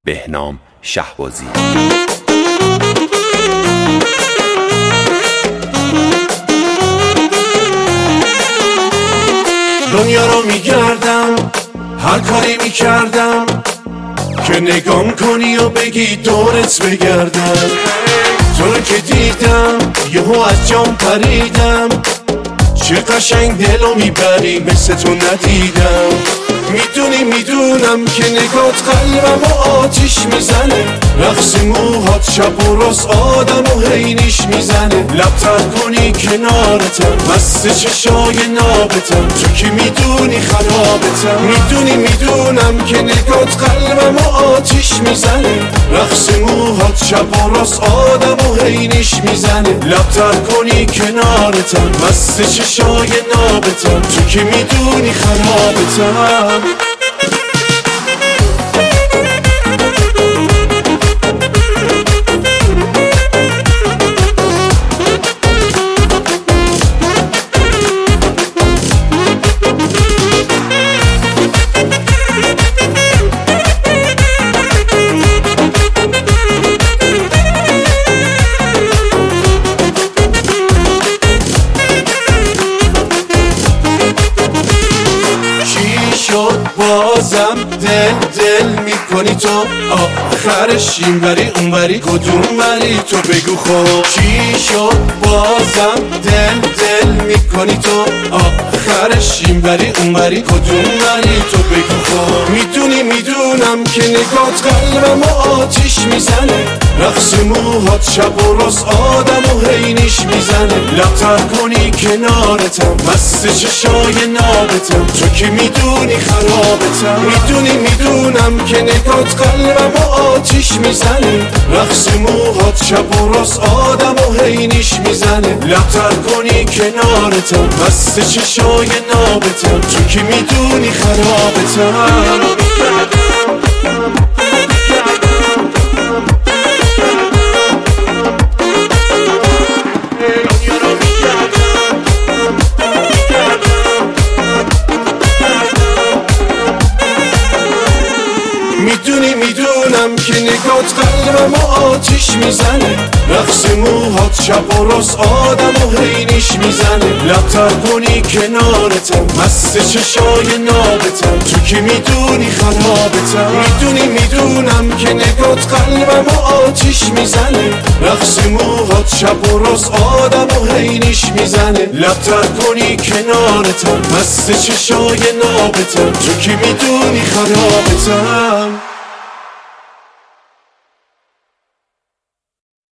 بهنام شهبازی. دنیا رو میگردم، هر کاری میکردم که نگام کنی و بگی دورت بگردم. تو رو که دیدم یهو از جام پریدم، چه قشنگ دلو میبری مثل تو ندیدم. میدونم که نگات قلبم و آتیش میزنه، رقص موهات شب و راست آدم و حینیش میزنه. لبتر کنی کنارتم، مست چشای نابتم، تو که میدونی خرابتم. میدونم که نگات قلبم و آتیش میزنه، رقص موهات شب و راست آدم و حینیش میزنه. لبتر کنی کنارتم، مست چشای نابتم، تو که میدونی خرابتم. بازم دل میکنی تو، آخرش این وری اون وری کدوم وری تو بگو خب. چی شد بازم دل میکنی تو، آخرش این وری اون وری کدوم وری تو بگو خب. میدونم که نگات قلبم و آتیش میزنه، رقص موهات شب و راست آدم و حینیش میزنه. لبتر کنی کنارتم، مست چشای نابتم، تو که میدونی خرابتم. میدونم که نگات قلبم و آتیش میزنه، رقص موهات شب و راست آدم و حینیش میزنه. لبتر کنی کنارتم، مست چشای نابتم، تو که میدونی خرابتم. میدونم که نگات قلبم و آتیش میزنه، رقص موهات شب و راست آدم و حینیش میزنه. لبتر کنی کنارتم، مست چشای نابتم، تو که میدونی خرابتم. میدونم که نگات قلبم و آتیش میزنه، رقص موهات شب و راست آدم و حینیش میزنه. لبتر کنی کنارتم، مست چشای نابتم، تو که میدونی خرابتم.